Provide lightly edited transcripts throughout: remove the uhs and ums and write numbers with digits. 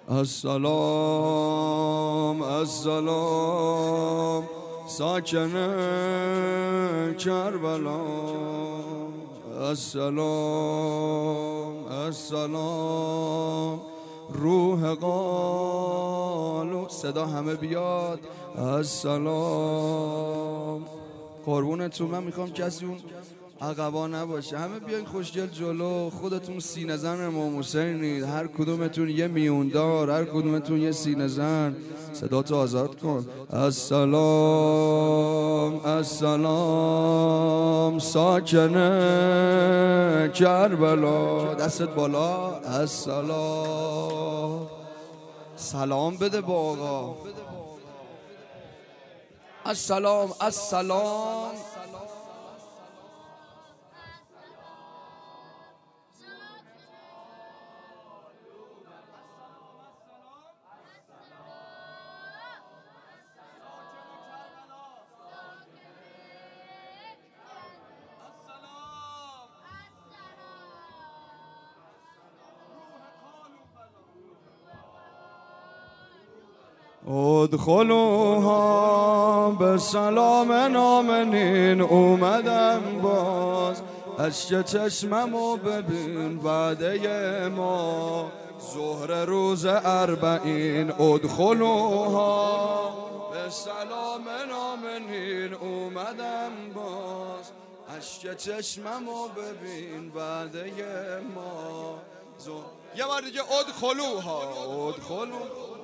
السلام السلام ساکن کربلا. السلام السلام روح قالو. صدا همه بیاد. السلام. قربونتون. من میخوام کسی اون عقبا نباشه، همه بیاین خوشگل جلو. خودتون سینه زن امام حسینید، هر کدومتون یه میوندار، هر کدومتون یه سینه زن. صداتو آزاد کن. السلام السلام ساکن کربلا. دستت بالا. السلام. سلام بده با آقا. السلام السلام. ادخلوها به سلام آمنین. اومدم باز اشک چشممو ببین وعده ما ظهر روز اربعین. ادخلوها به سلام آمنین. اومدم باز اشک چشممو ببین وعده ما یه بار دیگه. ادخلوها. ادخلوها.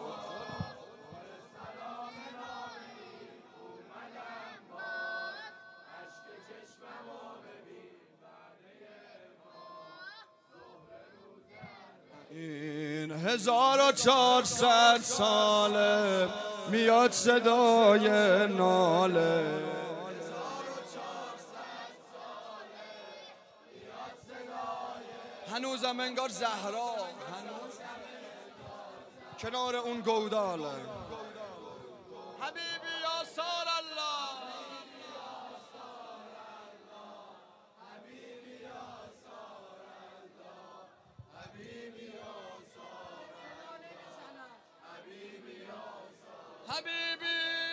این 1400 ساله میاد صدای ناله. هنوزم انگار زهرا هنوز کنار اون گوداله. حبیبی یا سار الله. حبیبی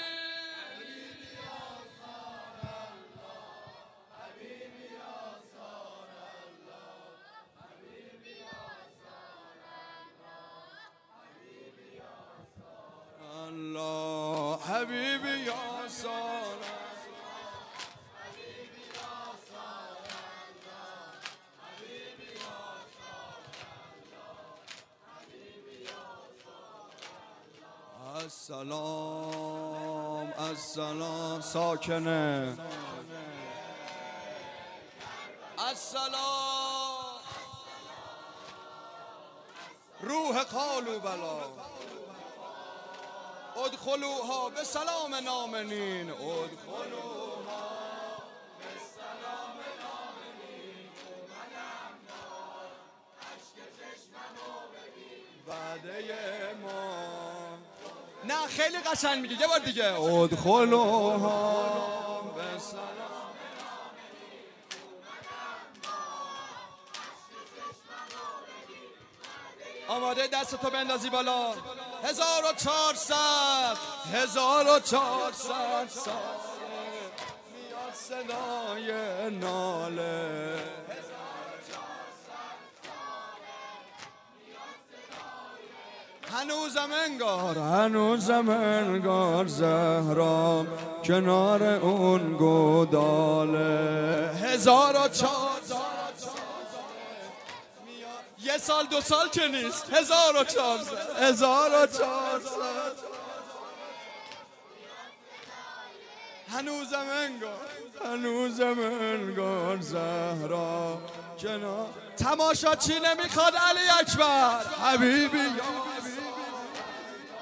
الله. حبیبی یا سار السلام السلام ساکنه. السلام روح قالو بلا. ادخلوها به سلام آمنین. ادخلوها به سلام آمنین. اومدم باز اشک چشممو ببین وعده ما. نه خیلی قشنگ میگه. یه بار دیگه. ادخلوها به سلام. آماده دستتو بندازی بالا. 1400 ساله میاد صدای ناله. هنوزم انگار زهرا کنار اون گوداله. 1400 یه سال دو سال که نیست. 1400 هنوزم انگار زهرا کنار. تماشاچی نمیخواد علی اکبر. حبیبی